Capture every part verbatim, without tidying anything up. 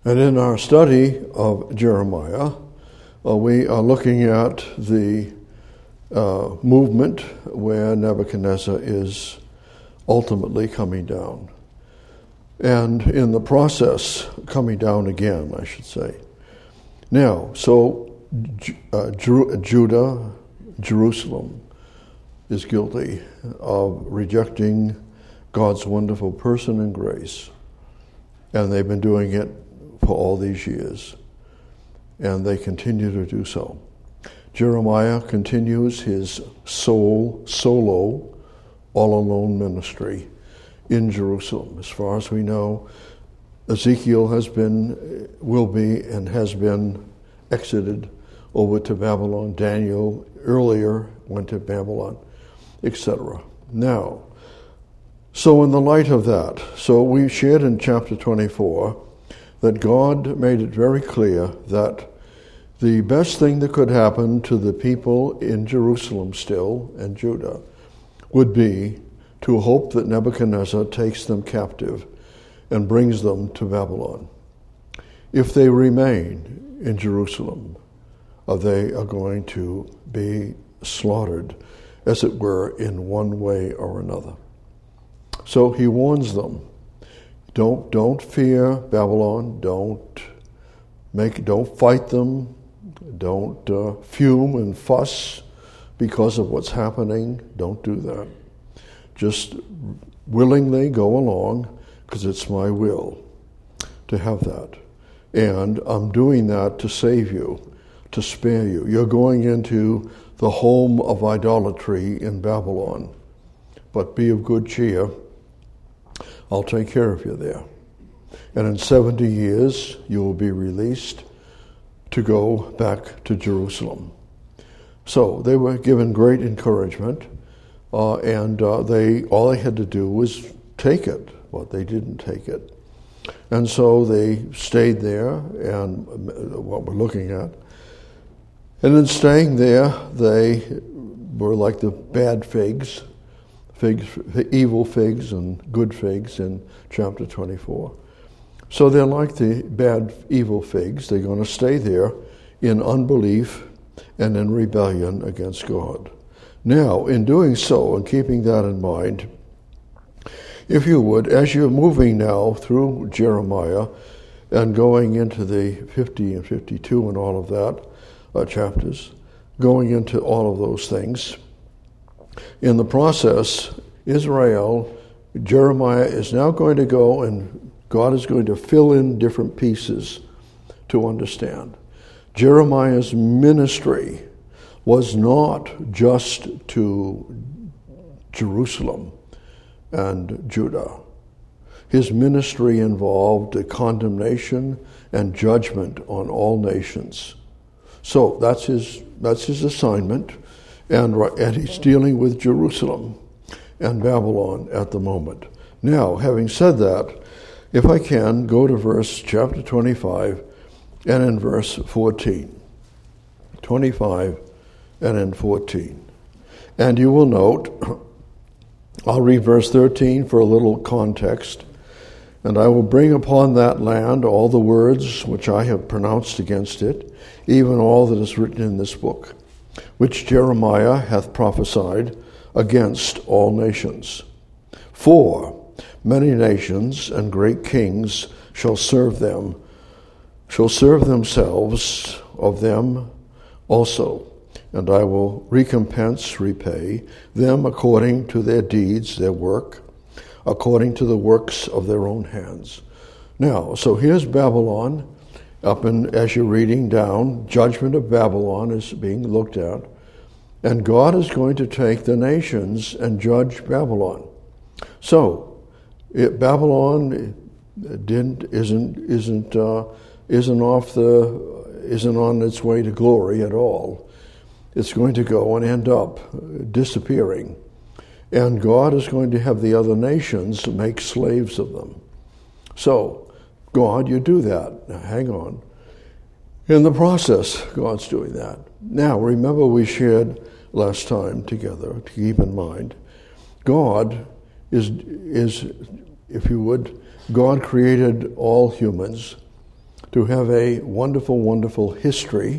And in our study of Jeremiah, uh, we are looking at the uh, movement where Nebuchadnezzar is ultimately coming down. And in the process, coming down again, I should say. Now, so uh, Jer- Judah, Jerusalem, is guilty of rejecting God's wonderful person and grace. And they've been doing it for all these years. And they continue to do so. Jeremiah continues his soul, solo, all-alone ministry in Jerusalem. As far as we know, Ezekiel has been, will be, and has been exited over to Babylon. Daniel earlier went to Babylon, et cetera. Now, so in the light of that, so we shared in chapter twenty-four that God made it very clear that the best thing that could happen to the people in Jerusalem still and Judah would be to hope that Nebuchadnezzar takes them captive and brings them to Babylon. If they remain in Jerusalem, uh, they are going to be slaughtered, as it were, in one way or another. So he warns them, don't don't fear Babylon, don't make don't fight them, don't uh, fume and fuss because of what's happening. Don't do that. Just willingly go along, because it's my will to have that. And I'm doing that to save you, to spare you. You're going into the home of idolatry in Babylon. But be of good cheer. I'll take care of you there. And in seventy years, you will be released to go back to Jerusalem. So they were given great encouragement, uh, and uh, they all they had to do was take it, but they didn't take it. And so they stayed there, and what we're looking at. And in staying there, they were like the bad figs, figs, evil figs and good figs in chapter twenty-four. So they're like the bad, evil figs. They're going to stay there in unbelief and in rebellion against God. Now, in doing so and keeping that in mind, if you would, as you're moving now through Jeremiah and going into the fifty and fifty-two and all of that uh, chapters, going into all of those things, in the process, Israel, Jeremiah is now going to go and God is going to fill in different pieces to understand. Jeremiah's ministry was not just to Jerusalem and Judah. His ministry involved a condemnation and judgment on all nations. So that's his that's his assignment, and, and he's dealing with Jerusalem and Babylon at the moment. Now, having said that, if I can, go to verse chapter twenty-five and in verse fourteen. twenty-five and in fourteen. And you will note, I'll read verse thirteen for a little context. And I will bring upon that land all the words which I have pronounced against it, even all that is written in this book, which Jeremiah hath prophesied against all nations. For many nations and great kings shall serve them, shall serve themselves of them also, and I will recompense, repay them according to their deeds, their work, according to the works of their own hands. Now, so here's Babylon, up in, as you're reading down, judgment of Babylon is being looked at, and God is going to take the nations and judge Babylon. So, It, Babylon didn't isn't isn't uh, isn't off the isn't on its way to glory at all. It's going to go and end up disappearing, and God is going to have the other nations make slaves of them. So, God, you do that. Now, hang on. In the process, God's doing that. Now, remember we shared last time together to keep in mind, God is is. If you would, God created all humans to have a wonderful, wonderful history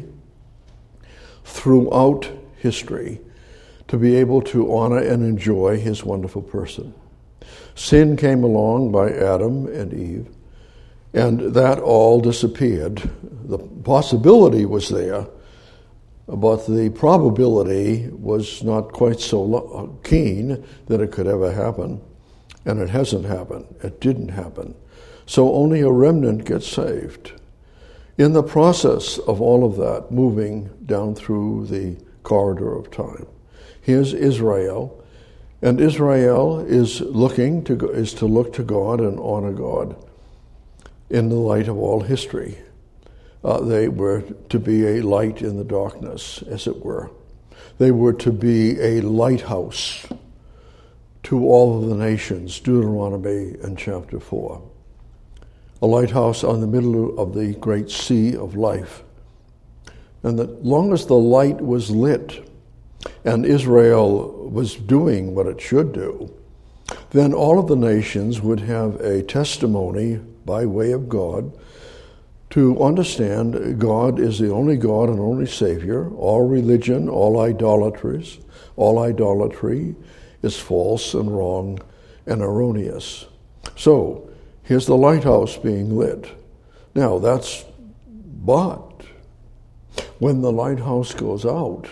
throughout history, to be able to honor and enjoy his wonderful person. Sin came along by Adam and Eve, and that all disappeared. The possibility was there, but the probability was not quite so keen that it could ever happen. And it hasn't happened. It didn't happen. So only a remnant gets saved. In the process of all of that, moving down through the corridor of time, here's Israel, and Israel is looking to is to look to God and honor God in the light of all history. Uh, they were to be a light in the darkness, as it were. They were to be a lighthouse to all of the nations, Deuteronomy in chapter four. A lighthouse on the middle of the great sea of life. And as long as the light was lit and Israel was doing what it should do, then all of the nations would have a testimony by way of God to understand God is the only God and only Savior. All religion, all idolatries, all idolatry is false and wrong and erroneous. So, here's the lighthouse being lit. Now, that's, but when the lighthouse goes out,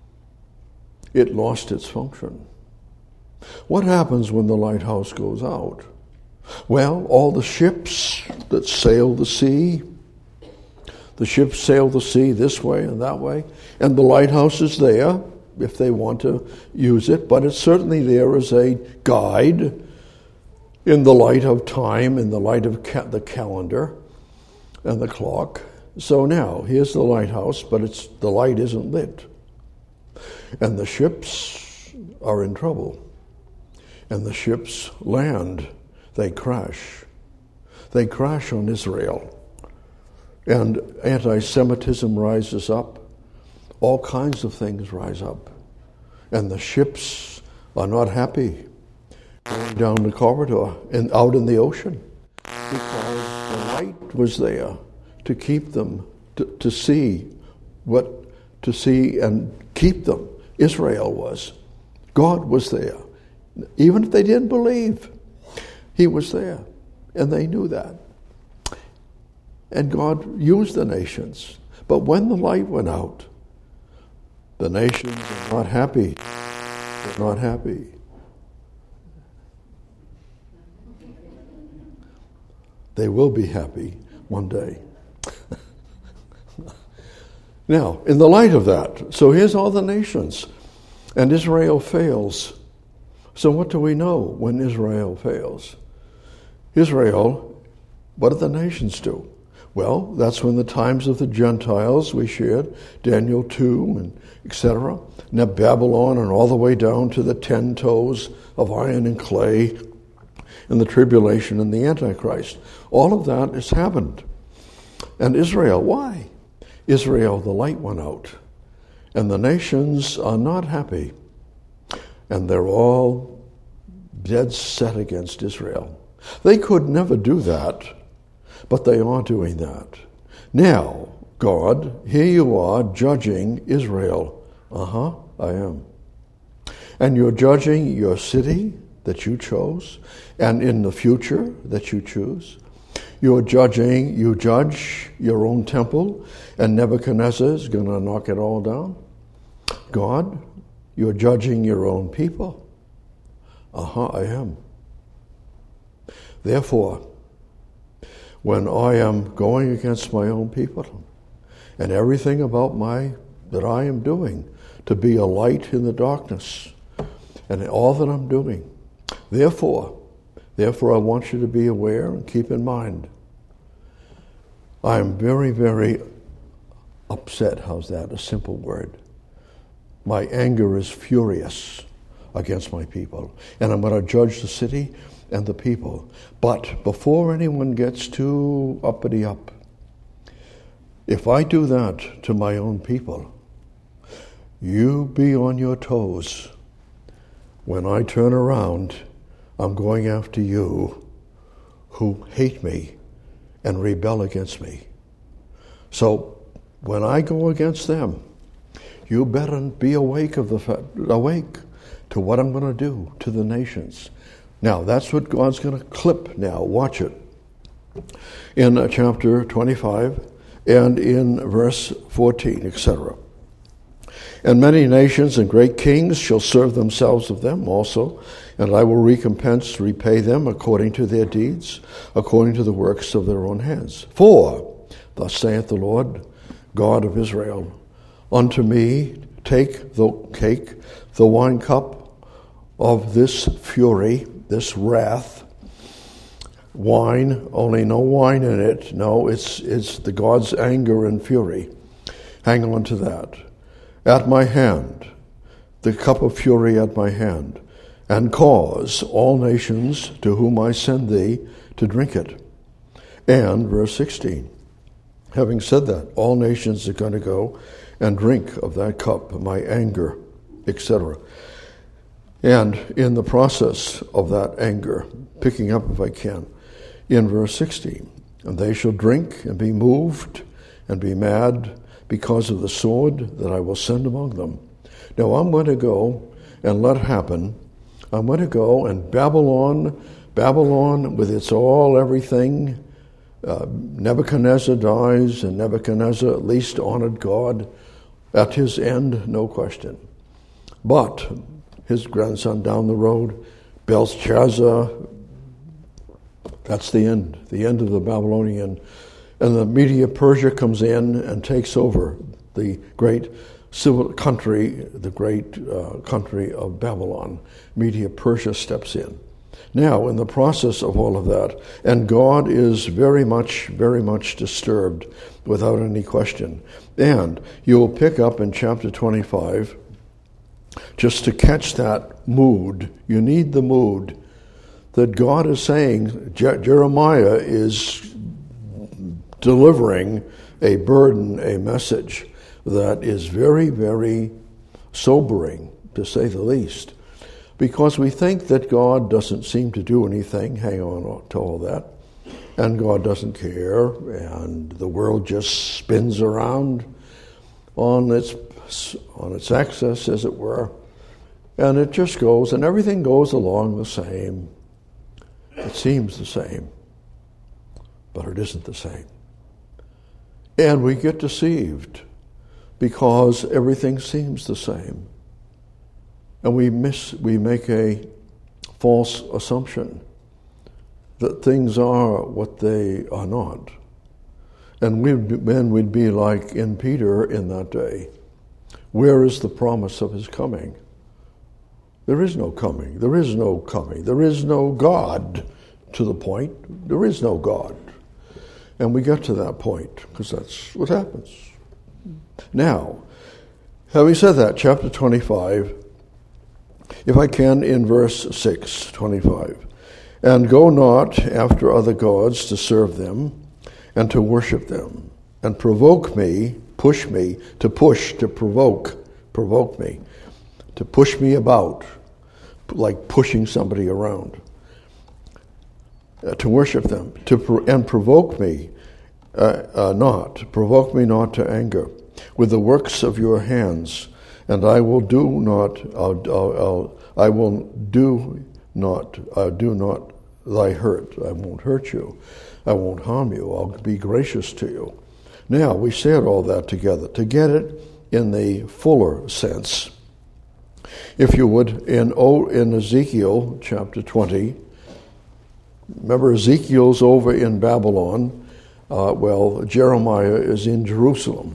it lost its function. What happens when the lighthouse goes out? Well, all the ships that sail the sea, the ships sail the sea this way and that way, and the lighthouse is there if they want to use it, but it's certainly there as a guide in the light of time, in the light of ca- the calendar and the clock. So now, here's the lighthouse, but it's the light isn't lit. And the ships are in trouble. And the ships land. They crash. They crash on Israel. And anti-Semitism rises up. All kinds of things rise up. And the ships are not happy going down the corridor and out in the ocean because the light was there to keep them, to, to see what, to see and keep them. Israel was. God was there. Even if they didn't believe, he was there. And they knew that. And God used the nations. But when the light went out, the nations are not happy. They're not happy. They will be happy one day. Now, in the light of that, so here's all the nations, and Israel fails. So what do we know when Israel fails? Israel, what did the nations do? Well, that's when the times of the Gentiles we shared, Daniel two and et cetera, and Babylon and all the way down to the ten toes of iron and clay and the tribulation and the Antichrist. All of that has happened. And Israel, why? Israel, the light went out. And the nations are not happy. And they're all dead set against Israel. They could never do that, but they are doing that. Now, God, here you are judging Israel. Uh-huh, I am. And you're judging your city that you chose, and in the future that you choose. You're judging, you judge your own temple, and Nebuchadnezzar is going to knock it all down. God, you're judging your own people. Uh-huh, I am. Therefore, when I am going against my own people, and everything about my that I am doing to be a light in the darkness, and all that I'm doing, therefore, Therefore, I want you to be aware and keep in mind. I am very, very upset. How's that? A simple word. My anger is furious against my people. And I'm going to judge the city and the people. But before anyone gets too uppity up, if I do that to my own people, you be on your toes. When I turn around, I'm going after you who hate me and rebel against me. So when I go against them, you better be awake of the fa- awake to what I'm going to do to the nations. Now, that's what God's going to clip now. Watch it. In uh, chapter twenty-five and in verse fourteen, et cetera. And many nations and great kings shall serve themselves of them also, and I will recompense, repay them according to their deeds, according to the works of their own hands. For, thus saith the Lord, God of Israel, unto me take the cake, the wine cup of this fury, this wrath, wine, only no wine in it. No, it's it's the God's anger and fury. Hang on to that. At my hand, the cup of fury at my hand, and cause all nations to whom I send thee to drink it. And, verse sixteen, having said that, all nations are going to go and drink of that cup, my anger, et cetera. And in the process of that anger, picking up if I can, in verse sixteen, and they shall drink and be moved and be mad because of the sword that I will send among them. Now I'm going to go and let happen. I'm going to go and Babylon, Babylon with its all, everything, uh, Nebuchadnezzar dies, and Nebuchadnezzar at least honored God at his end, no question. But his grandson down the road, Belshazzar, that's the end, the end of the Babylonian. And the Media-Persia comes in and takes over the great civil country, the great uh, country of Babylon. Media-Persia steps in. Now, in the process of all of that, and God is very much, very much disturbed without any question. And you'll pick up in chapter twenty-five, just to catch that mood, you need the mood that God is saying. Je- Jeremiah is delivering a burden, a message that is very, very sobering, to say the least. Because we think that God doesn't seem to do anything, hang on to all that, and God doesn't care, and the world just spins around on its on its axis, as it were, and it just goes, and everything goes along the same. It seems the same, but it isn't the same. And we get deceived because everything seems the same. And we miss, we make a false assumption that things are what they are not. And we then we'd be like in Peter in that day. Where is the promise of his coming? There is no coming. There is no coming. There is no God, to the point. There is no God. And we get to that point because that's what happens. Now, having said that, chapter twenty-five, if I can, in verse six, twenty-five, and go not after other gods to serve them and to worship them, and provoke me, push me, to push, to provoke, provoke me, to push me about, like pushing somebody around. Uh, to worship them, to pro- and provoke me uh, uh, not, provoke me not to anger with the works of your hands, and I will do not, I'll, I'll, I'll, I will do not, I do not thy hurt. I won't hurt you. I won't harm you. I'll be gracious to you. Now, we said all that together to get it in the fuller sense. If you would, in, oh, in Ezekiel chapter twenty, remember, Ezekiel's over in Babylon. Uh, well, Jeremiah is in Jerusalem.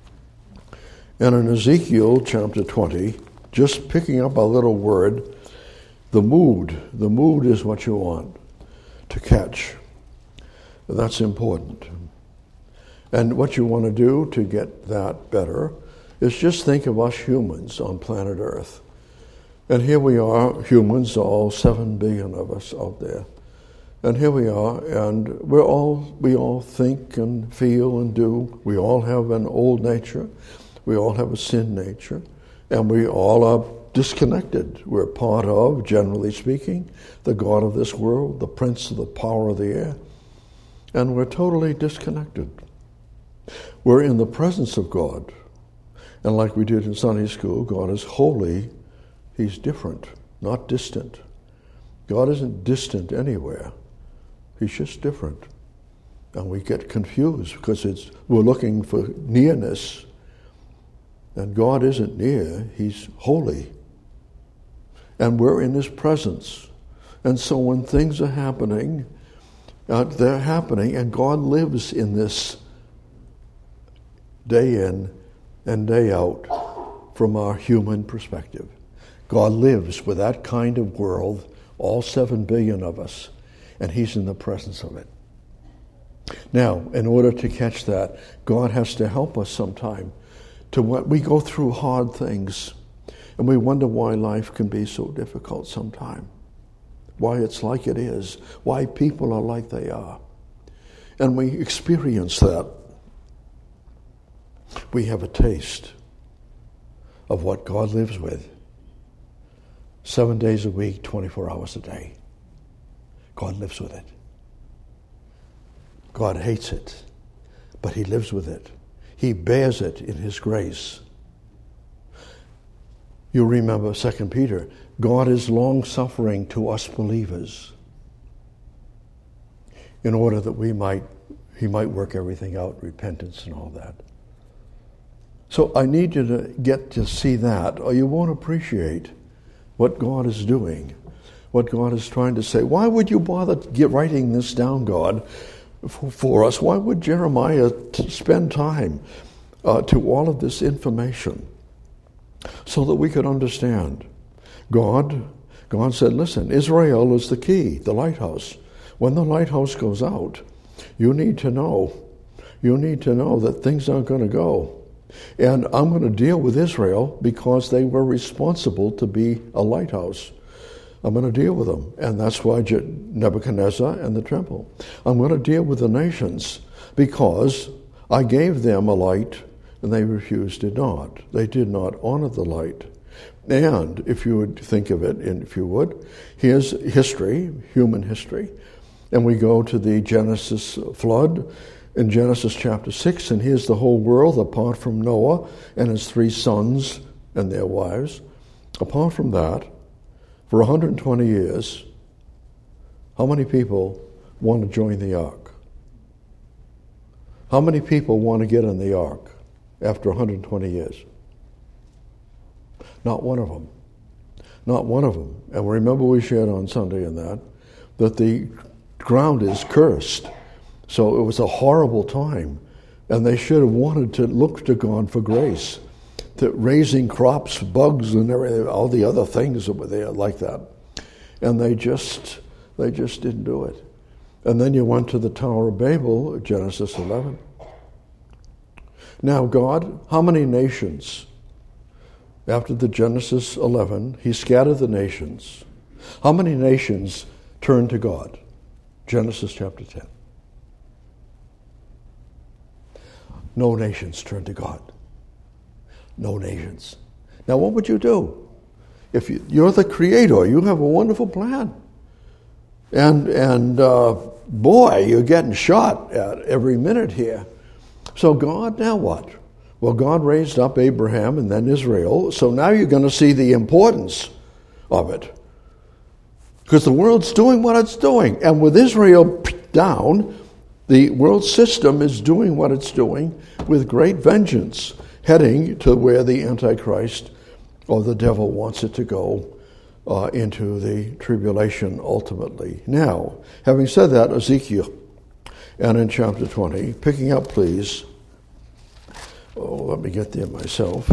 And in Ezekiel chapter twenty, just picking up a little word, the mood, the mood is what you want to catch. That's important. And what you want to do to get that better is just think of us humans on planet Earth. And here we are, humans, all seven billion of us out there. And here we are, and we're all we all think and feel and do. We all have an old nature. We all have a sin nature. And we all are disconnected. We're part of, generally speaking, the God of this world, the prince of the power of the air. And we're totally disconnected. We're in the presence of God. And like we did in Sunday school, God is holy. He's different, not distant. God isn't distant anywhere. He's just different. And we get confused because it's we're looking for nearness. And God isn't near. He's holy. And we're in his presence. And so when things are happening, uh, they're happening, and God lives in this day in and day out from our human perspective. God lives with that kind of world, all seven billion of us, and he's in the presence of it. Now, in order to catch that, God has to help us sometime. To what we go through hard things, and we wonder why life can be so difficult sometime, why it's like it is, why people are like they are. And we experience that. We have a taste of what God lives with. Seven days a week, twenty-four hours a day. God lives with it. God hates it, but he lives with it. He bears it in his grace. You remember Second Peter, God is long-suffering to us believers in order that we might, he might work everything out, repentance and all that. So I need you to get to see that, or you won't appreciate what God is doing, what God is trying to say. Why would you bother get writing this down, God, for, for us? Why would Jeremiah t- spend time uh, to all of this information so that we could understand? God, God said, listen, Israel is the key, the lighthouse. When the lighthouse goes out, you need to know, you need to know that things aren't going to go. And I'm going to deal with Israel because they were responsible to be a lighthouse. I'm going to deal with them. And that's why Nebuchadnezzar and the temple. I'm going to deal with the nations because I gave them a light and they refused it not. They did not honor the light. And if you would think of it, and if you would, here's history, human history. And we go to the Genesis flood in Genesis chapter six, and here's the whole world apart from Noah and his three sons and their wives. Apart from that, for one hundred twenty years, how many people want to join the ark? How many people want to get in the ark after one hundred twenty years? Not one of them. Not one of them. And remember we shared on Sunday in that, that the ground is cursed. So it was a horrible time. And they should have wanted to look to God for grace. To raising crops, bugs, and everything, all the other things that were there like that. And they just, they just didn't do it. And then you went to the Tower of Babel, Genesis eleven. Now God, how many nations? After the Genesis eleven, he scattered the nations. How many nations turned to God? Genesis chapter ten. No nations turned to God. No nations. Now what would you do? If you, you're the creator, you have a wonderful plan. And, and uh, boy, you're getting shot at every minute here. So God, now what? Well, God raised up Abraham and then Israel. So now you're going to see the importance of it. Because the world's doing what it's doing. And with Israel down, the world system is doing what it's doing with great vengeance, heading to where the Antichrist or the devil wants it to go, uh, into the tribulation ultimately. Now, having said that, Ezekiel, and in chapter twenty, picking up please, oh, let me get there myself.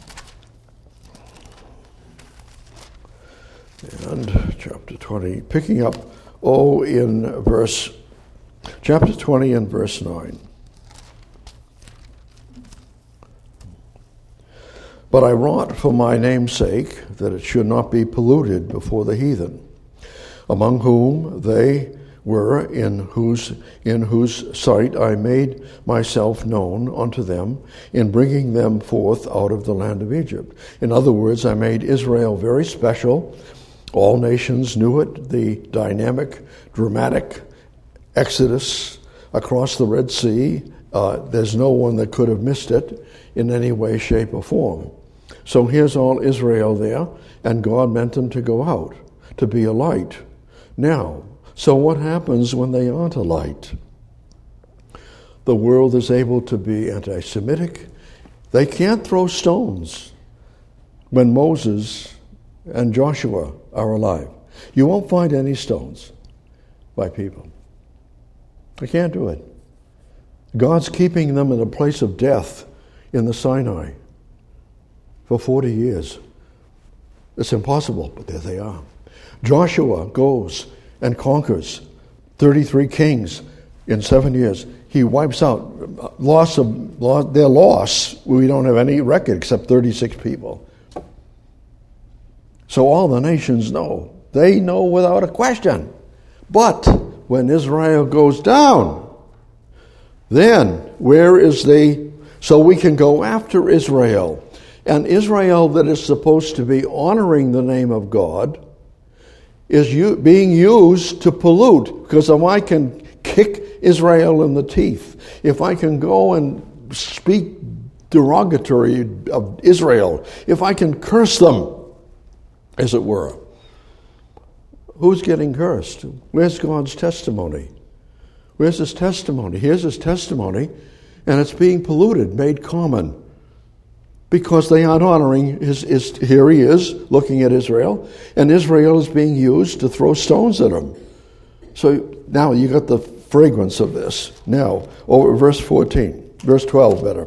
And chapter twenty, picking up, oh, in verse, chapter twenty and verse nine. But I wrought for my name's sake that it should not be polluted before the heathen, among whom they were, in whose in whose sight I made myself known unto them, in bringing them forth out of the land of Egypt. In other words, I made Israel very special. All nations knew it, the dynamic, dramatic exodus across the Red Sea Uh, there's no one that could have missed it in any way, shape, or form. So here's all Israel there, and God meant them to go out, to be a light. Now, so what happens when they aren't a light? The world is able to be anti-Semitic. They can't throw stones when Moses and Joshua are alive. You won't find any stones by people. They can't do it. God's keeping them in a place of death in the Sinai for forty years. It's impossible, but there they are. Joshua goes and conquers thirty-three kings in seven years. He wipes out loss of loss, their loss. We don't have any record except thirty-six people. So all the nations know. They know without a question. But when Israel goes down, then where is the... So we can go after Israel. And Israel that is supposed to be honoring the name of God is u- being used to pollute. Because if I can kick Israel in the teeth, if I can go and speak derogatory of Israel, if I can curse them, as it were, who's getting cursed? Where's God's testimony? Where's his testimony? Here's his testimony, and it's being polluted, made common, because they aren't honoring his, his. Here he is, looking at Israel, and Israel is being used to throw stones at him. So now you got the fragrance of this. Now, over verse fourteen, verse twelve better.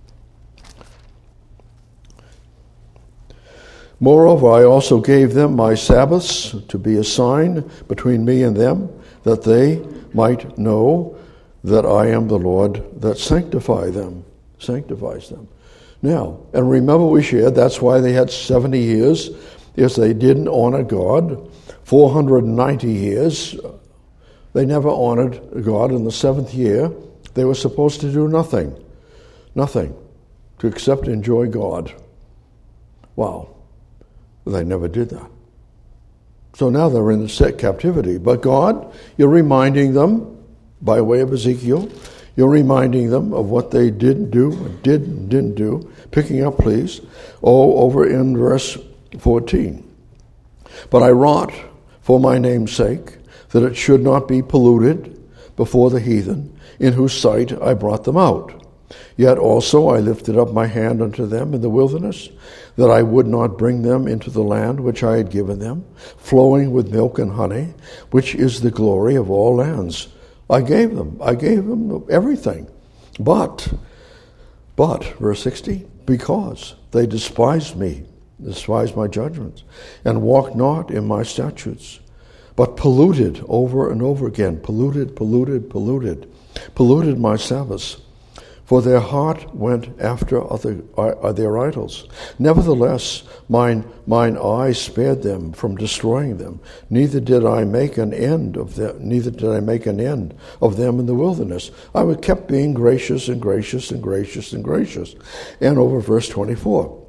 Moreover, I also gave them my Sabbaths to be a sign between me and them, that they might know that I am the Lord that sanctify them, sanctifies them. Now, and remember we shared, that's why they had seventy years, is they didn't honor God. four hundred ninety years, they never honored God. In the seventh year, they were supposed to do nothing, nothing, to except enjoy God. Wow. They never did that. So now they're in the captivity. But God, you're reminding them, by way of Ezekiel, you're reminding them of what they didn't do, and did and didn't do. Picking up, please. Oh, over in verse fourteen. But I wrought for my name's sake, that it should not be polluted before the heathen, in whose sight I brought them out. Yet also I lifted up my hand unto them in the wilderness, that I would not bring them into the land which I had given them, flowing with milk and honey, which is the glory of all lands. I gave them, I gave them everything. But, but, verse sixty, because they despised me, despised my judgments, and walked not in my statutes, but polluted over and over again, polluted, polluted, polluted, polluted my Sabbaths. For their heart went after other uh, their idols. Nevertheless, mine mine eye spared them from destroying them. Neither did I make an end of them. Neither did I make an end of them in the wilderness. I was kept being gracious and gracious and gracious and gracious. And over verse twenty-four.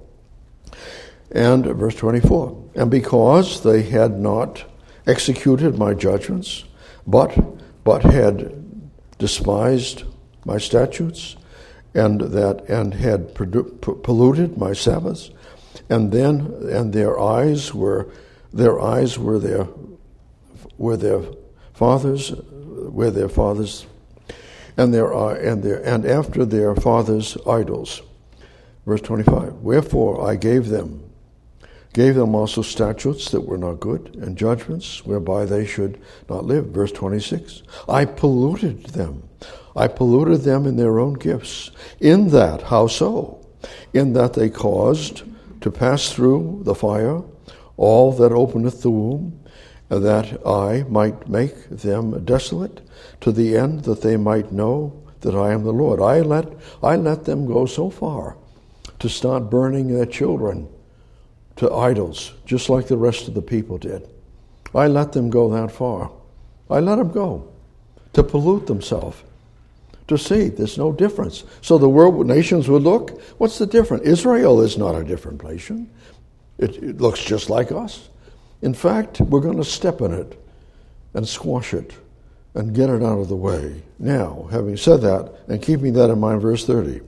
And verse twenty-four. And because they had not executed my judgments, but but had despised my statutes, and that and had polluted my Sabbaths, and then and their eyes were their eyes were their were their fathers were their fathers and their and their and after their fathers' idols. Verse twenty-five. Wherefore I gave them gave them also statutes that were not good, and judgments whereby they should not live. Verse twenty-six. I polluted them. I polluted them in their own gifts. In that, how so? In that they caused to pass through the fire all that openeth the womb, that I might make them desolate, to the end that they might know that I am the Lord. I let I let them go so far to start burning their children to idols, just like the rest of the people did. I let them go that far. I let them go to pollute themselves. To see there's no difference. So the world nations would look, what's the difference? Israel is not a different nation. It, it looks just like us. In fact, we're going to step in it and squash it and get it out of the way. Now, having said that, and keeping that in mind, verse thirty.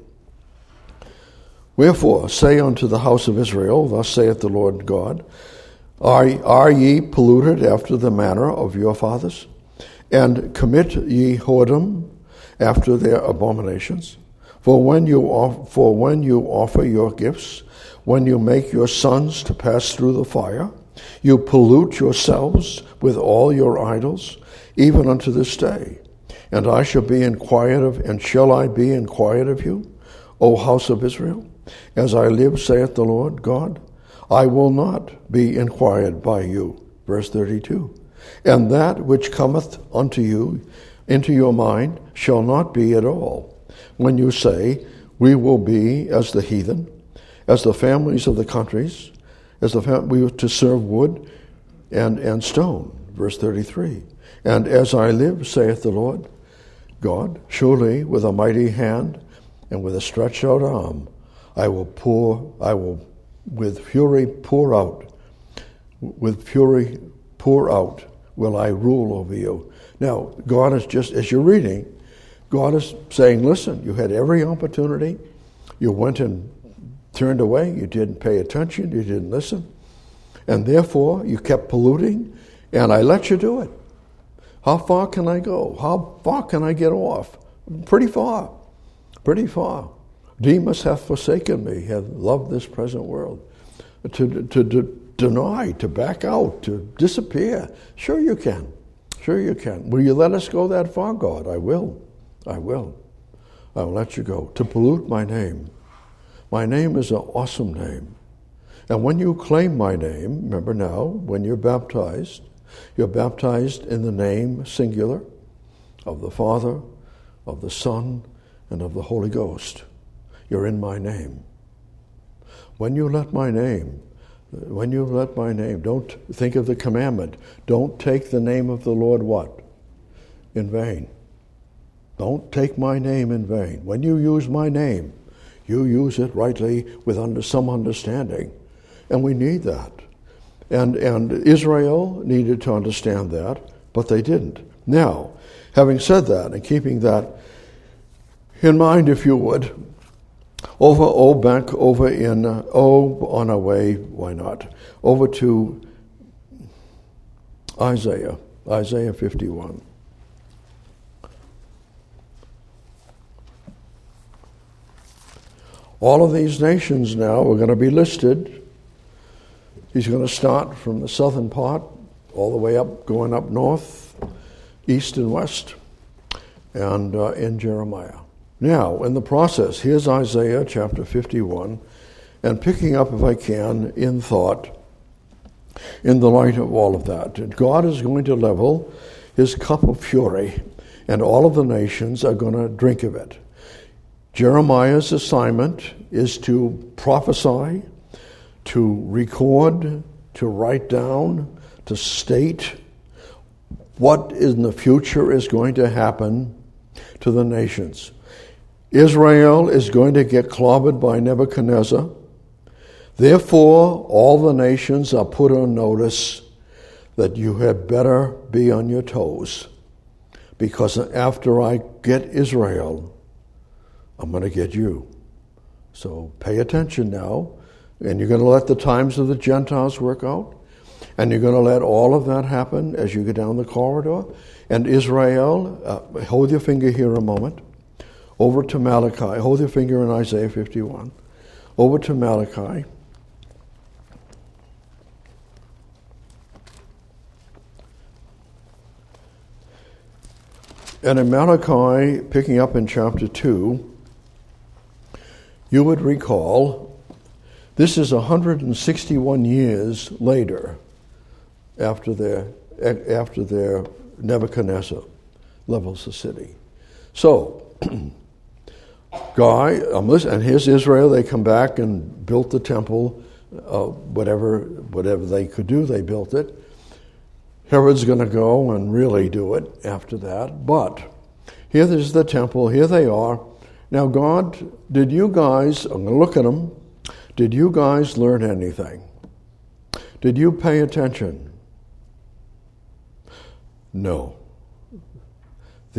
Wherefore, say unto the house of Israel, thus saith the Lord God, Are, are ye polluted after the manner of your fathers? And commit ye whoredom after their abominations? For when you off, for when you offer your gifts, when you make your sons to pass through the fire, you pollute yourselves with all your idols, even unto this day. And I shall be inquired of, and shall I be inquired of you, O house of Israel? As I live, saith the Lord God, I will not be inquired by you. Verse thirty-two. And that which cometh unto you into your mind shall not be at all. When you say, we will be as the heathen, as the families of the countries, as the fam- we were to serve wood and, and stone. Verse thirty-three. And as I live, saith the Lord God, surely with a mighty hand and with a stretched out arm, I will pour, I will with fury pour out, with fury pour out will I rule over you. Now, God is just, as you're reading, God is saying, listen, you had every opportunity. You went and turned away. You didn't pay attention. You didn't listen. And therefore, you kept polluting, and I let you do it. How far can I go? How far can I get off? Pretty far. Pretty far. Demas hath forsaken me, hath loved this present world. To, to, to deny, to back out, to disappear. Sure you can. Sure you can. Will you let us go that far, God? I will. I will. I will let you go. To pollute my name. My name is an awesome name. And when you claim my name, remember now, when you're baptized, you're baptized in the name, singular, of the Father, of the Son, and of the Holy Ghost. You're in my name. When you let my name, when you let my name, don't think of the commandment. Don't take the name of the Lord what? In vain. Don't take my name in vain. When you use my name, you use it rightly with under some understanding. And we need that. And, and Israel needed to understand that, but they didn't. Now, having said that and keeping that in mind, if you would, over, oh, back over in, uh, oh, on our way, why not? Over to Isaiah, Isaiah fifty-one. All of these nations now are going to be listed. He's going to start from the southern part, all the way up, going up north, east and west, and uh, in Jeremiah. Now, in the process, here's Isaiah chapter fifty-one, and picking up, if I can, in thought, in the light of all of that. And God is going to level his cup of fury, and all of the nations are going to drink of it. Jeremiah's assignment is to prophesy, to record, to write down, to state what in the future is going to happen to the nations. Israel is going to get clobbered by Nebuchadnezzar. Therefore, all the nations are put on notice that you had better be on your toes, because after I get Israel, I'm going to get you. So pay attention now, and you're going to let the times of the Gentiles work out, and you're going to let all of that happen as you go down the corridor. And Israel, uh, hold your finger here a moment, over to Malachi. Hold your finger in Isaiah fifty-one. Over to Malachi. And in Malachi, picking up in chapter two, you would recall this is one hundred sixty-one years later after their after their Nebuchadnezzar levels the city. So, Guy, um, listen, and here's Israel. They come back and built the temple. Uh, whatever whatever they could do, they built it. Herod's going to go and really do it after that. But here is the temple. Here they are. Now, God, did you guys, I'm going to look at them, did you guys learn anything? Did you pay attention? No.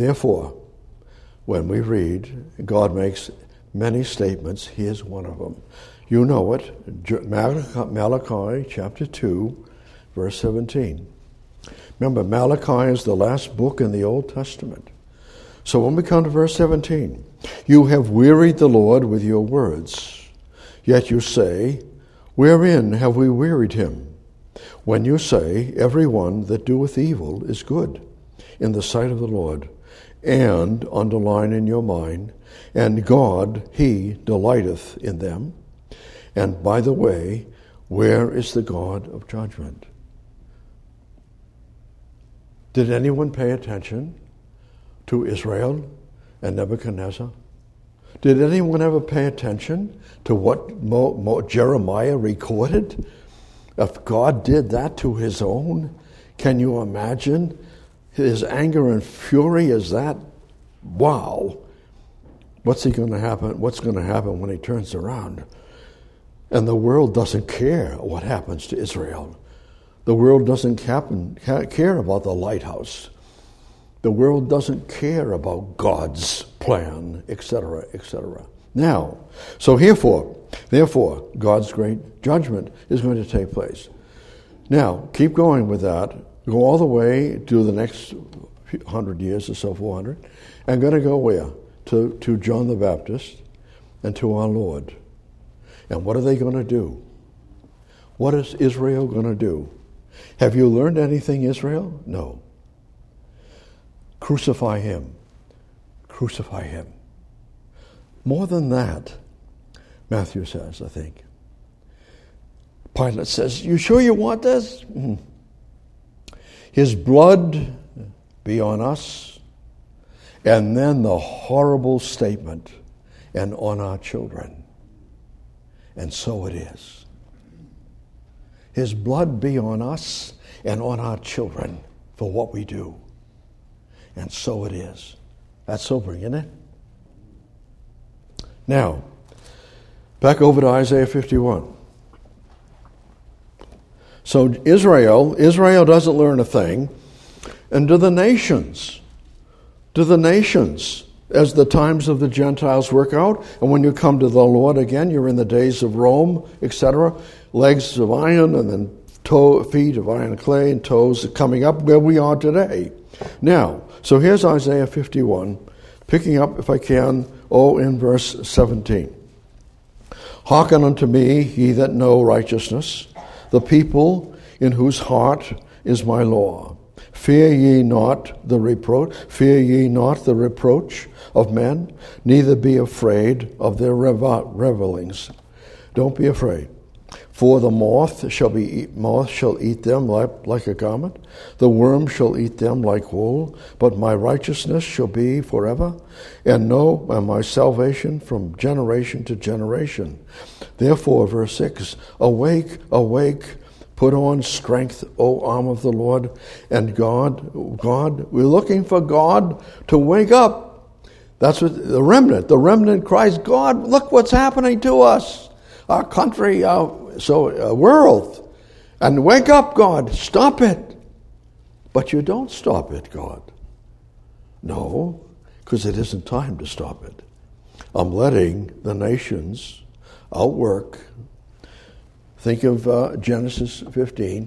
Therefore, when we read, God makes many statements. Here's one of them. You know it, Malachi chapter two, verse seventeen. Remember, Malachi is the last book in the Old Testament. So when we come to verse seventeen, you have wearied the Lord with your words. Yet you say, wherein have we wearied him? When you say, every one that doeth evil is good in the sight of the Lord, and underline in your mind, and God, he delighteth in them. And by the way, where is the God of judgment? Did anyone pay attention to Israel and Nebuchadnezzar? Did anyone ever pay attention to what Mo, Mo, Jeremiah recorded? If God did that to his own, can you imagine his anger and fury? Is that, wow. What's he going to happen? What's going to happen when he turns around? And the world doesn't care what happens to Israel. The world doesn't happen, care about the lighthouse. The world doesn't care about God's plan, et cetera, et cetera. Now, so herefore, therefore, God's great judgment is going to take place. Now, keep going with that. Go all the way to the next hundred years or so, four hundred. And going to go where? To, to John the Baptist and to our Lord. And what are they going to do? What is Israel going to do? Have you learned anything, Israel? No. Crucify him. Crucify him. More than that, Matthew says, I think. Pilate says, you sure you want this? Mm. His blood be on us. And then the horrible statement, and on our children. And so it is. His blood be on us and on our children for what we do. And so it is. That's sobering, isn't it? Now, back over to Isaiah fifty-one. So Israel, Israel doesn't learn a thing. And do the nations, do the nations, as the times of the Gentiles work out, and when you come to the Lord again, you're in the days of Rome, et cetera, legs of iron, and then toe, feet of iron and clay, and toes coming up where we are today. Now, so here's Isaiah fifty-one, picking up, if I can, oh, in verse seventeen. Hearken unto me, ye that know righteousness, the people in whose heart is my law. Fear ye not the reproach, fear ye not the reproach of men, neither be afraid of their revelings. Don't be afraid. For the moth shall be eat, moth shall eat them like, like a garment, the worm shall eat them like wool, but my righteousness shall be forever, and know my salvation from generation to generation. Therefore, verse six, awake, awake, put on strength, O arm of the Lord, and God, God, we're looking for God to wake up. That's what the remnant, the remnant cries, God, look what's happening to us, our country, our so uh, world, and wake up, God, stop it. But you don't stop it, God. No, because it isn't time to stop it. I'm letting the nations outwork. Think of uh, Genesis fifteen.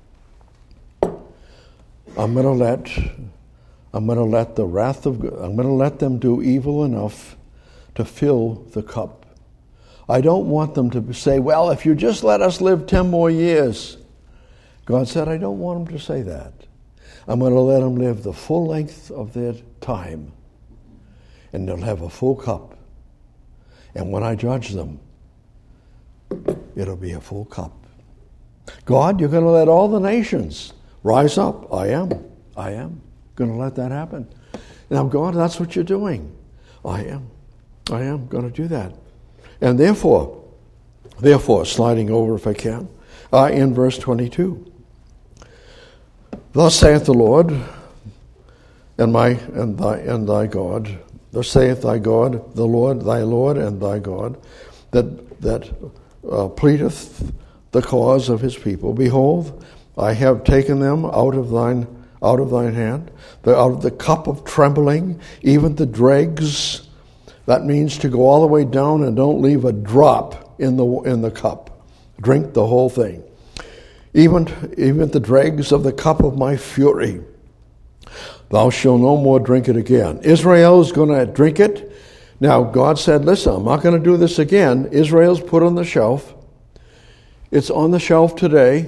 I'm going to let, I'm going to let the wrath of God, I'm going to let them do evil enough to fill the cup. I don't want them to say, well, if you just let us live ten more years. God said, I don't want them to say that. I'm going to let them live the full length of their time. And they'll have a full cup. And when I judge them, it'll be a full cup. God, you're going to let all the nations rise up. I am. I am going to let that happen. Now, God, that's what you're doing. I am. I am going to do that. And therefore, therefore, sliding over if I can, uh, in verse twenty-two. Thus saith the Lord, and my and thy and thy God. Thus saith thy God, the Lord, thy Lord and thy God, that that uh, pleadeth the cause of his people. Behold, I have taken them out of thine out of thine hand, the, out of the cup of trembling, even the dregs. That means to go all the way down and don't leave a drop in the in the cup. Drink the whole thing. Even, even the dregs of the cup of my fury. Thou shalt no more drink it again. Israel is going to drink it. Now, God said, listen, I'm not going to do this again. Israel's put on the shelf. It's on the shelf today.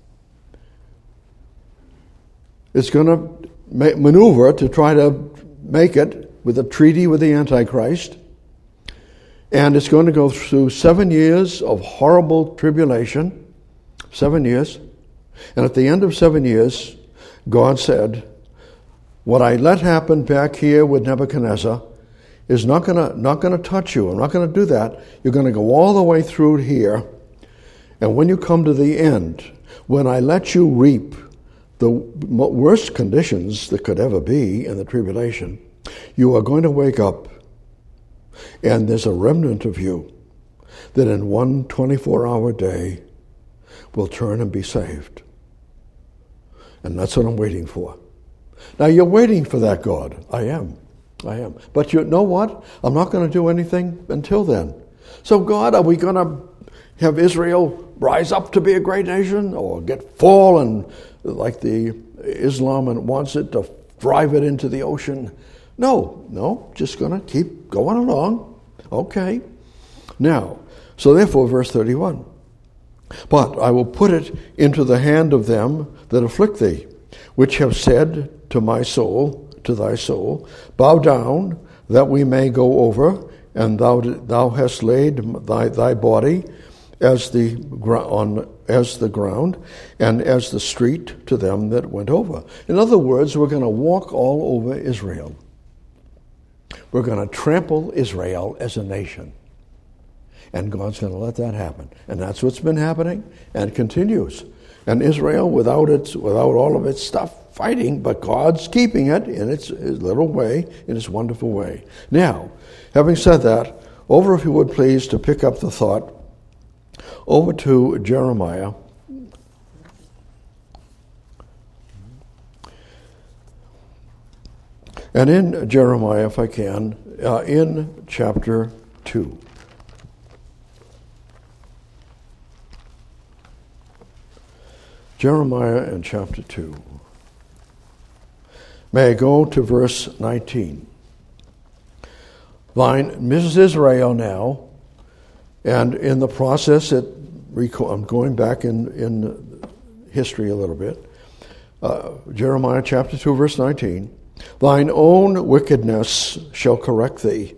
It's going to ma- maneuver to try to make it with a treaty with the Antichrist. And it's going to go through seven years of horrible tribulation. Seven years. And at the end of seven years, God said, what I let happen back here with Nebuchadnezzar is not going to not going to touch you. I'm not going to do that. You're going to go all the way through here. And when you come to the end, when I let you reap the worst conditions that could ever be in the tribulation, you are going to wake up, and there's a remnant of you that in one twenty-four hour day will turn and be saved. And that's what I'm waiting for. Now, you're waiting for that, God. I am. I am. But you know what? I'm not going to do anything until then. So, God, are we going to have Israel rise up to be a great nation, or get fall and like the Islam and wants it to drive it into the ocean? No, no, just going to keep going along. Okay. Now, so therefore, verse thirty-one. But I will put it into the hand of them that afflict thee, which have said to my soul, to thy soul, bow down, that we may go over, and thou thou hast laid thy, thy body as the on as the ground, and as the street to them that went over. In other words, we're going to walk all over Israel. We're going to trample Israel as a nation. And God's going to let that happen. And that's what's been happening and continues. And Israel, without its, without all of its stuff, fighting, but God's keeping it in its, its little way, in its wonderful way. Now, having said that, over, if you would please, to pick up the thought, over to Jeremiah. And in Jeremiah, if I can, uh, in chapter two. Jeremiah in chapter two. May I go to verse nineteen. Thine, Missus Israel now, and in the process, it, I'm going back in, in history a little bit. Uh, Jeremiah chapter two, verse nineteen. Thine own wickedness shall correct thee,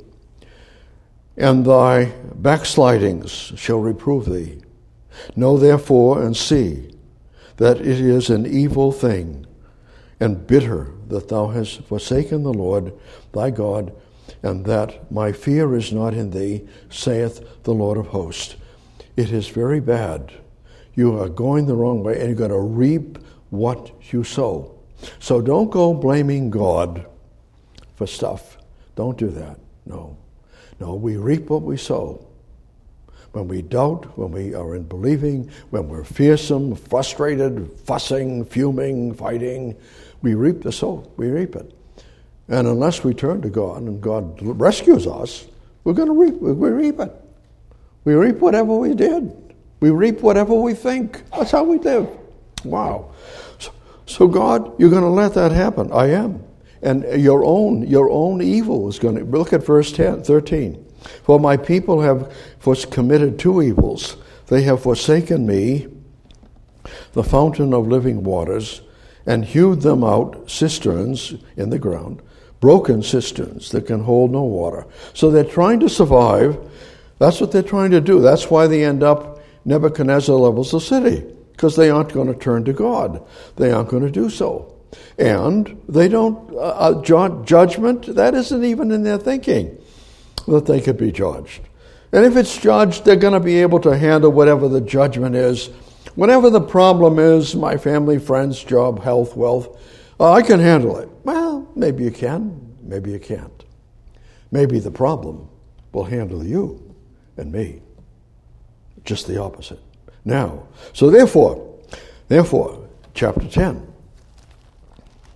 and thy backslidings shall reprove thee. Know therefore and see that it is an evil thing and bitter that thou hast forsaken the Lord thy God, and that my fear is not in thee, saith the Lord of hosts. It is very bad. You are going the wrong way, and you're going to reap what you sow. So don't go blaming God for stuff. Don't do that. No. No, we reap what we sow. When we doubt, when we are in believing, when we're fearsome, frustrated, fussing, fuming, fighting, we reap the soul. We reap it. And unless we turn to God and God rescues us, we're going to reap. We reap it. We reap whatever we did. We reap whatever we think. That's how we live. Wow. So, so God, you're going to let that happen. I am. And your own, your own evil is going to, look at verse ten, thirteen. For my people have committed two evils. They have forsaken me, the fountain of living waters, and hewed them out cisterns in the ground, broken cisterns that can hold no water. So they're trying to survive. That's what they're trying to do. That's why they end up, Nebuchadnezzar levels the city, because they aren't going to turn to God. They aren't going to do so. And they don't, uh, judgment, that isn't even in their thinking, that they could be judged. And if it's judged, they're going to be able to handle whatever the judgment is. Whatever the problem is, my family, friends, job, health, wealth, uh, I can handle it. Well, maybe you can, maybe you can't. Maybe the problem will handle you and me. Just the opposite. Now, so therefore, therefore, chapter ten.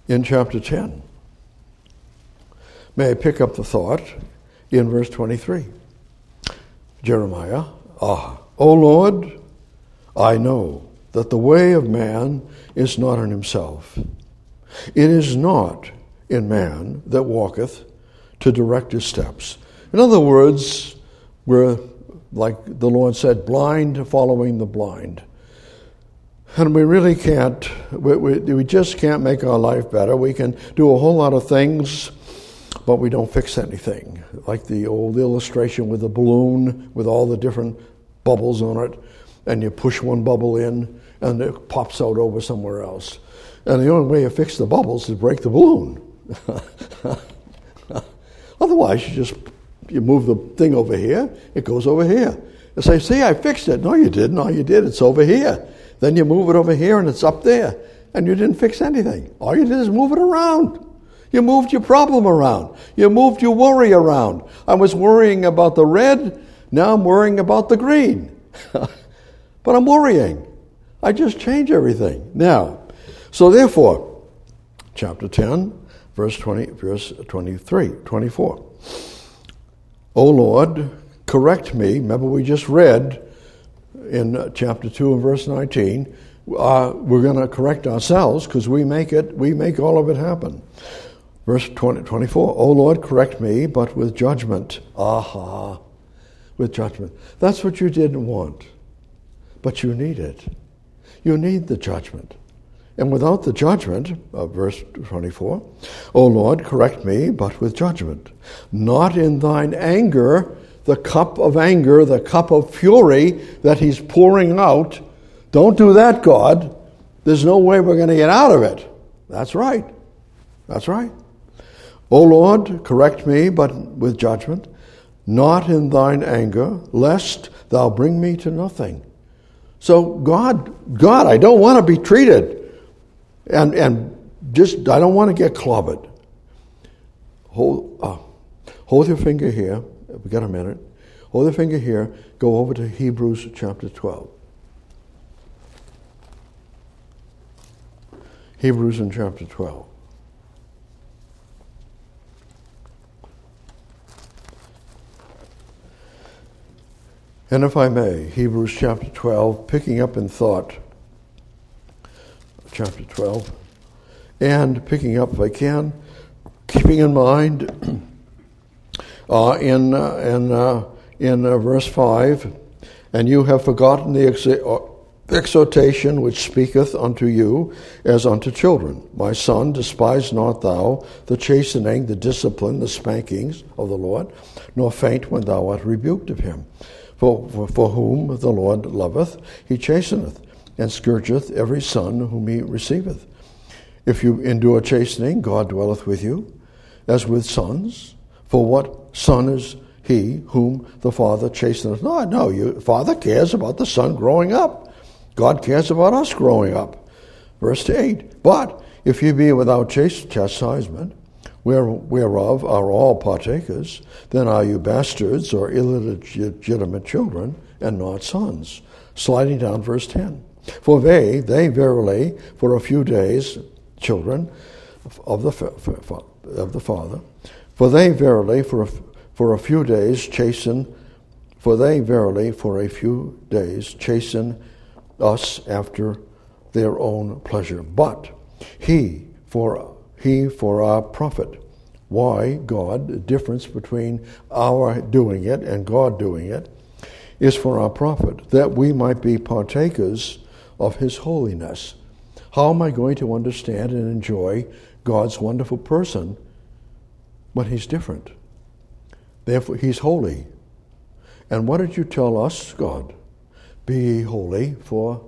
in chapter ten. May I pick up the thought in verse twenty-three? Jeremiah, ah, O Lord, I know that the way of man is not in himself. It is not in man that walketh to direct his steps. In other words, we're, like the Lord said, blind following the blind. And we really can't, we, we, we just can't make our life better. We can do a whole lot of things, but we don't fix anything. Like the old illustration with the balloon with all the different bubbles on it, and you push one bubble in, and it pops out over somewhere else. And the only way you fix the bubbles is break the balloon. Otherwise, you just you move the thing over here, it goes over here. You say, see, I fixed it. No, you didn't. All you did, it's over here. Then you move it over here, and it's up there. And you didn't fix anything. All you did is move it around. You moved your problem around. You moved your worry around. I was worrying about the red. Now I'm worrying about the green. But I'm worrying. I just change everything. Now, so therefore, chapter ten, verse twenty, verse twenty-three, twenty-four. O Lord, correct me. Remember, we just read in chapter two and verse nineteen. Uh, we're going to correct ourselves because we make it. We make all of it happen. Verse twenty, twenty-four. O Lord, correct me, but with judgment. Aha, with judgment. That's what you didn't want, but you need it. You need the judgment. And without the judgment, uh, verse twenty-four, O Lord, correct me, but with judgment. Not in thine anger, the cup of anger, the cup of fury that he's pouring out. Don't do that, God. There's no way we're going to get out of it. That's right. That's right. O Lord, correct me, but with judgment. Not in thine anger, lest thou bring me to nothing. So God, God, I don't want to be treated. And and just, I don't want to get clobbered. Hold, uh, hold your finger here. We've got a minute. Hold your finger here. Go over to Hebrews chapter twelve. Hebrews in chapter twelve. And if I may, Hebrews chapter twelve, picking up in thought, chapter twelve, and picking up, if I can, keeping in mind uh, in uh, in uh, in uh, verse five, and you have forgotten the ex- exhortation which speaketh unto you as unto children. My son, despise not thou the chastening, the discipline, the spankings of the Lord, nor faint when thou art rebuked of him. For, for, for whom the Lord loveth, he chasteneth, and scourgeth every son whom he receiveth. If you endure chastening, God dwelleth with you, as with sons. For what son is he whom the Father chasteneth not? No, you, Father cares about the son growing up. God cares about us growing up. Verse eight, but if ye be without chastisement, whereof are all partakers, then are you bastards or illegitimate children, and not sons. Sliding down verse ten. For they, they verily, for a few days, children of the of the Father, for they verily, for a, for a few days chasten, for they verily, for a few days chasten us after their own pleasure. But he for He for our profit. Why, God, the difference between our doing it and God doing it is for our profit, that we might be partakers of his holiness. How am I going to understand and enjoy God's wonderful person when he's different? Therefore, he's holy. And what did you tell us, God? Be ye holy, for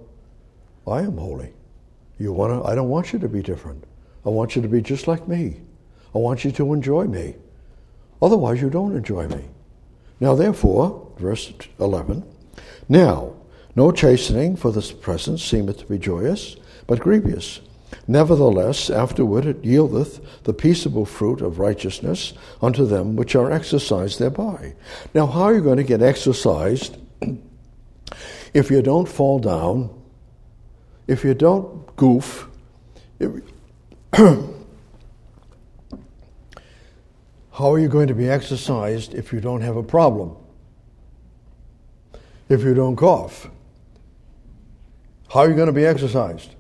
I am holy. You want to? I don't want you to be different. I want you to be just like me. I want you to enjoy me. Otherwise, you don't enjoy me. Now, therefore, verse eleven, now, no chastening for the present seemeth to be joyous, but grievous. Nevertheless, afterward it yieldeth the peaceable fruit of righteousness unto them which are exercised thereby. Now, how are you going to get exercised if you don't fall down, if you don't goof, if, How are you going to be exercised if you don't have a problem? If you don't cough? How are you going to be exercised?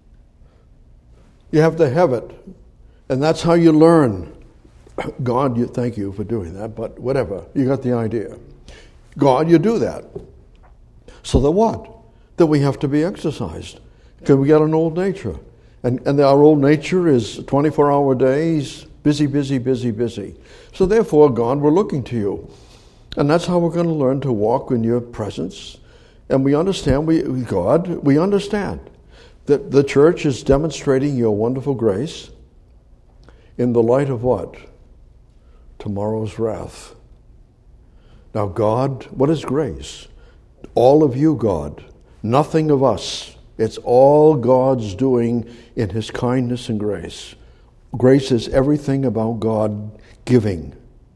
You have to have it. And that's how you learn. God, you, thank you for doing that, but whatever. You got the idea. God, you do that. So that what? That we have to be exercised. Because we got an old nature. And, and our old nature is twenty-four hour days, busy, busy, busy, busy. So therefore, God, we're looking to you. And that's how we're going to learn to walk in your presence. And we understand, we God, we understand that the church is demonstrating your wonderful grace in the light of what? Tomorrow's wrath. Now, God, what is grace? All of you, God. Nothing of us. It's all God's doing in his kindness and grace. Grace is everything about God giving.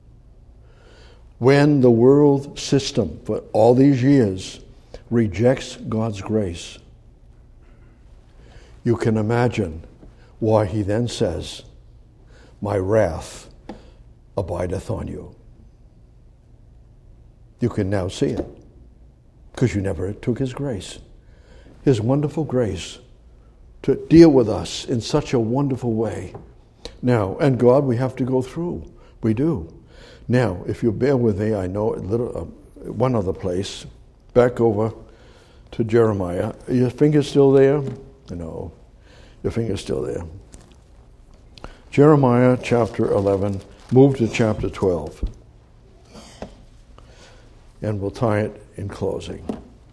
When the world system for all these years rejects God's grace, you can imagine why he then says, my wrath abideth on you. You can now see it because you never took his grace, his wonderful grace to deal with us in such a wonderful way. Now, and God, we have to go through. We do. Now, if you bear with me, I know a little, uh, one other place, back over to Jeremiah. Are your finger's still there? No, your finger's still there. Jeremiah chapter eleven, move to chapter twelve. And we'll tie it in closing.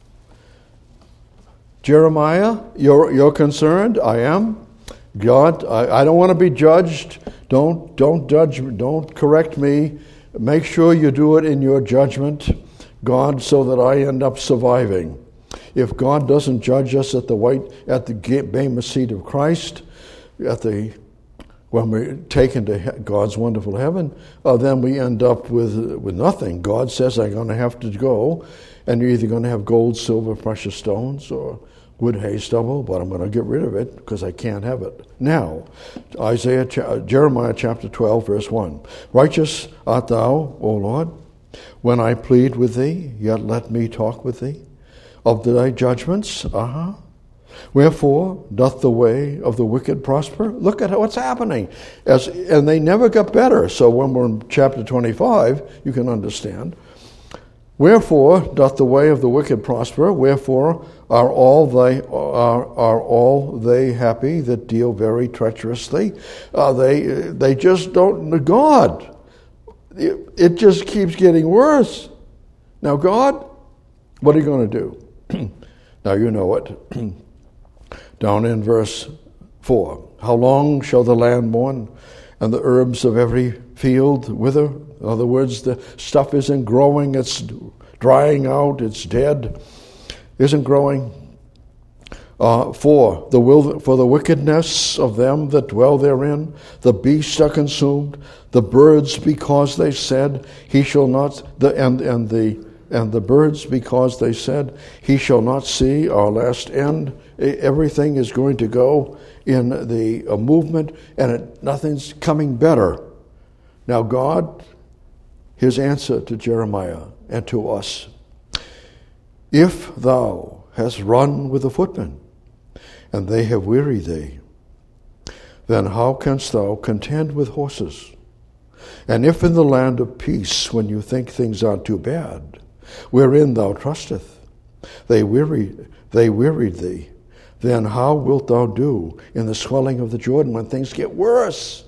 Jeremiah, you're, you're concerned? I am. God, I, I don't want to be judged. Don't, don't judge, don't correct me. Make sure you do it in your judgment, God, so that I end up surviving. If God doesn't judge us at the white, at the Bema seat of Christ, at the when we're taken to God's wonderful heaven, uh, then we end up with with nothing. God says, I'm going to have to go, and you're either going to have gold, silver, precious stones, or wood, hay, stubble, but I'm going to get rid of it because I can't have it. Now, Isaiah, Jeremiah chapter twelve, verse one. Righteous art thou, O Lord, when I plead with thee, yet let me talk with thee. Of thy judgments, uh-huh. Wherefore doth the way of the wicked prosper? Look at what's happening. As, and they never got better. So when we're in chapter twenty-five, you can understand. Wherefore doth the way of the wicked prosper? Wherefore are all they are, are all they happy that deal very treacherously? Uh, they they just don't. God, it, it just keeps getting worse. Now, God, what are you going to do? Now you know it. Down in verse four. How long shall the land mourn, and the herbs of every field wither? In other words, the stuff isn't growing, it's drying out, it's dead, isn't growing. Uh, for the will, for the wickedness of them that dwell therein, the beasts are consumed, the birds because they said, he shall not, the and and the and the birds because they said, he shall not see our last end. Everything is going to go in the uh, movement, and it, nothing's coming better. Now, God, his answer to Jeremiah and to us, if thou hast run with the footmen, and they have wearied thee, then how canst thou contend with horses? And if in the land of peace, when you think things aren't too bad, wherein thou trusteth, they weary, they wearied thee, then how wilt thou do in the swelling of the Jordan when things get worse?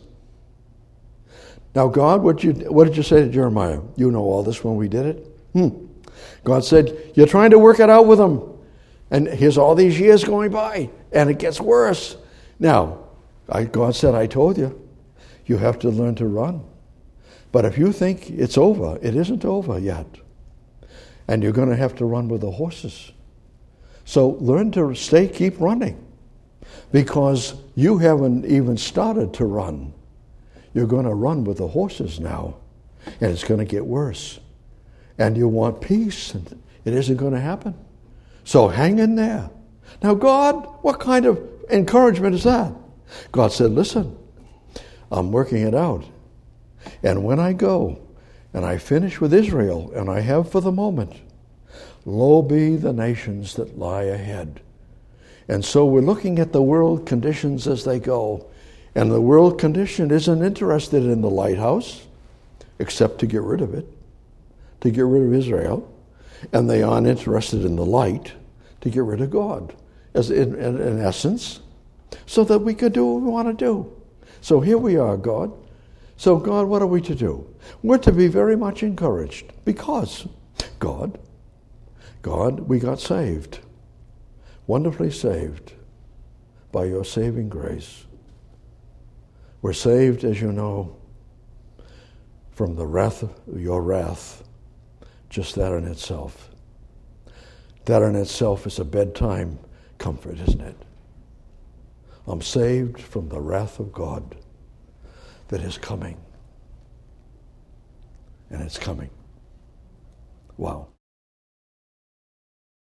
Now, God, what, you, what did you say to Jeremiah? You know all this when we did it. Hmm. God said, you're trying to work it out with them. And here's all these years going by, and it gets worse. Now, I, God said, I told you, you have to learn to run. But if you think it's over, it isn't over yet. And you're going to have to run with the horses. So learn to stay, keep running. Because you haven't even started to run. You're going to run with the horses now. And it's going to get worse. And you want peace, and it isn't going to happen. So hang in there. Now, God, what kind of encouragement is that? God said, listen, I'm working it out. And when I go and I finish with Israel, and I have for the moment, lo be the nations that lie ahead. And so we're looking at the world conditions as they go. And the world condition isn't interested in the lighthouse, except to get rid of it, to get rid of Israel. And they aren't interested in the light, to get rid of God, as in, in, in essence, so that we could do what we want to do. So here we are, God. So God, what are we to do? We're to be very much encouraged because God, God, we got saved, wonderfully saved by your saving grace. We're saved, as you know, from the wrath of your wrath. Just that in itself. That in itself is a bedtime comfort, isn't it? I'm saved from the wrath of God that is coming. And it's coming. Wow.